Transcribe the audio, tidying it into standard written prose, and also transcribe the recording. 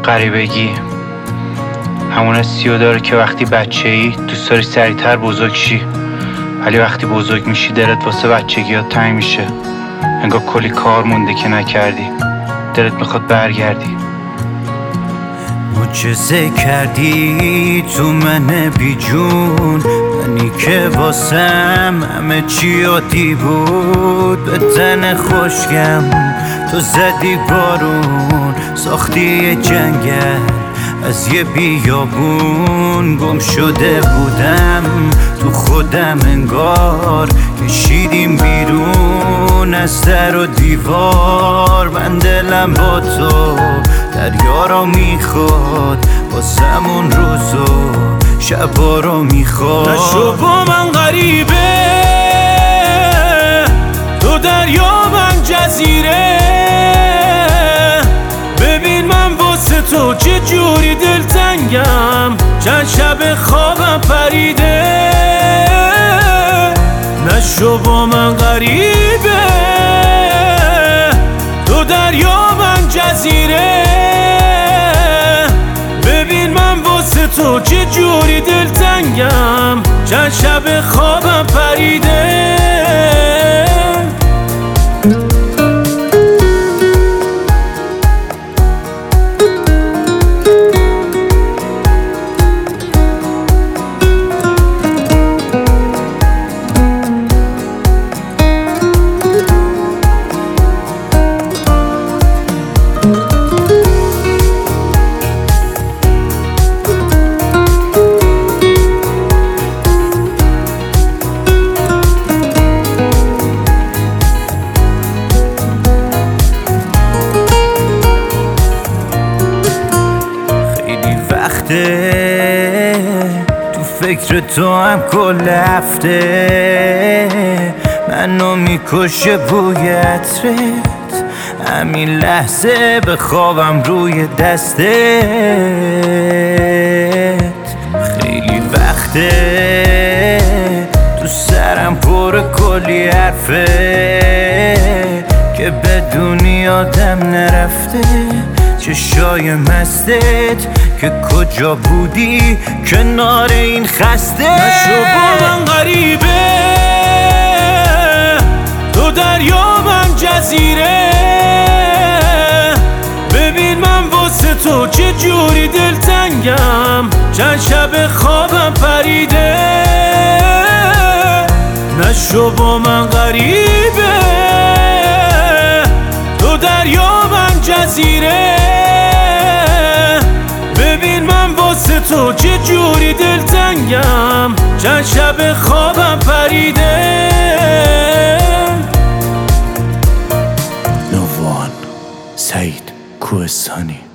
غریبگی همون حسیو داره که وقتی بچه‌ای دوست داری سریعتر بزرگ شی، ولی وقتی بزرگ میشی دلت واسه بچگیات تنگ میشه. انگار کلی کار مونده که نکردی، دلت میخواد برگردی. معجزه کردی تو من بی جون، منی که واسم همه چی عادی بود. به تن خشکم تو زدی بارون، ساختی یه جنگل از یه بیابون. گم شده بودم تو خودم، انگار کشیدیم بیرون از در و دیوار. من دلم با تو دریا رو میخواد، واسمون روز و شبا رو میخواد. نشو با من غریبه، تو دریا من جزیره. ببین من واسه تو چه جوری دلتنگم، چند شب خوابم پریده. نشو با من غریبه، تو دریا من جزیره. ببین من واسه تو چه جوری دلتنگم، چند شب خوابم پریده. تو فکر تو هم کل هفته، منو میکشه بوی عطرت. همین لحظه به خوابم روی دستت. خیلی وقته تو سرم پر کلی حرفه که بدونی آدم نرفته. چشای مستت که کجا بودی کنار این خسته. نشو با من غریبه، تو دریا من جزیره. ببین من واسه تو چه جوری دلتنگم، چند شب خوابم پریده. نشو با من غریبه، تو دریا من جزیره. ببین من واسه تو چه جوری دلتنگم، چند شب خوابم پریده. نوان سعید کوهستانی.